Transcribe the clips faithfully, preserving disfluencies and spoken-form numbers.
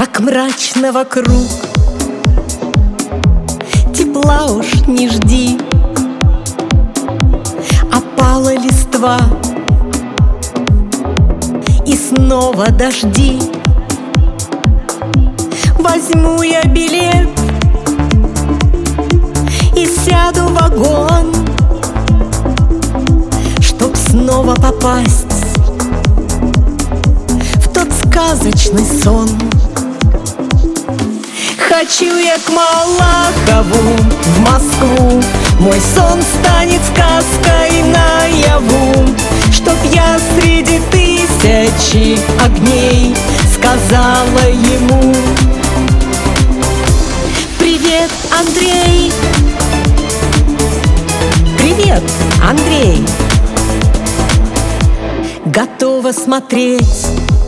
как мрачно вокруг. Тепла уж не жди, опала листва, и снова дожди. Возьму я билет и сяду в вагон, чтоб снова попасть в тот сказочный сон. Хочу я к Малахову, в Москву. Мой сон станет сказкой наяву, чтоб я среди тысячи огней сказала ему: привет, Андрей! Привет, Андрей! Готова смотреть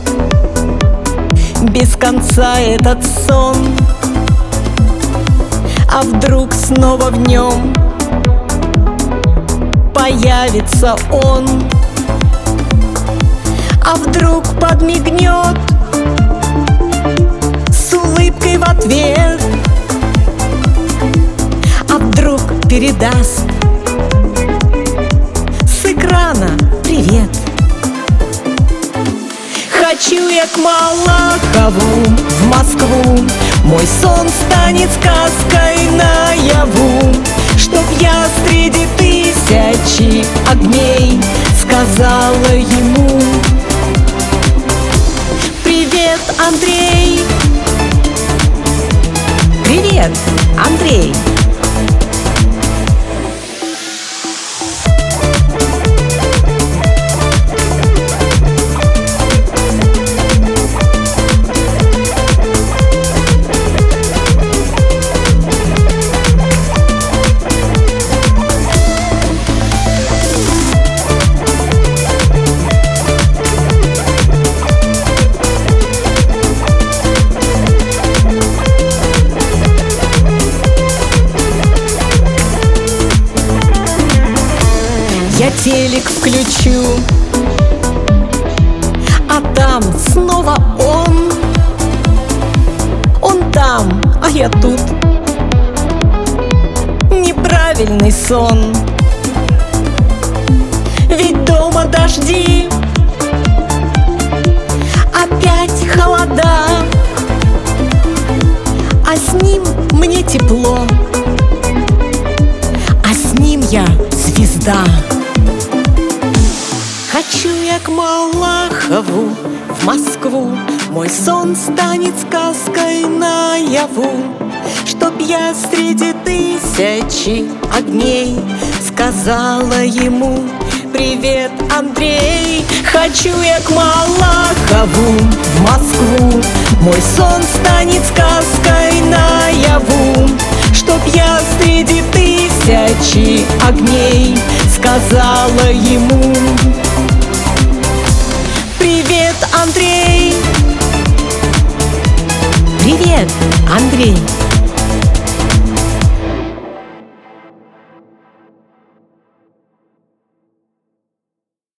без конца этот сон. А вдруг снова в нем появится он? А вдруг подмигнет с улыбкой в ответ? А вдруг передаст с экрана привет? Хочу я к Малахову, в Москву. Мой сон станет сказкой наяву, чтоб я среди тысячи огней сказала ему: привет, Андрей! Привет, Андрей! Я телек включу, а там снова он. Он там, а я тут. Неправильный сон. Ведь дома дожди, опять холода, а с ним мне тепло, а с ним я звезда. Хочу я к Малахову, в Москву. Мой сон станет сказкой наяву, чтоб я среди тысячи огней сказала ему: привет, Андрей! Хочу я к Малахову, в Москву. Мой сон станет сказкой наяву, чтоб я среди тысячи огней сказала ему: привет, Андрей! Привет, Андрей!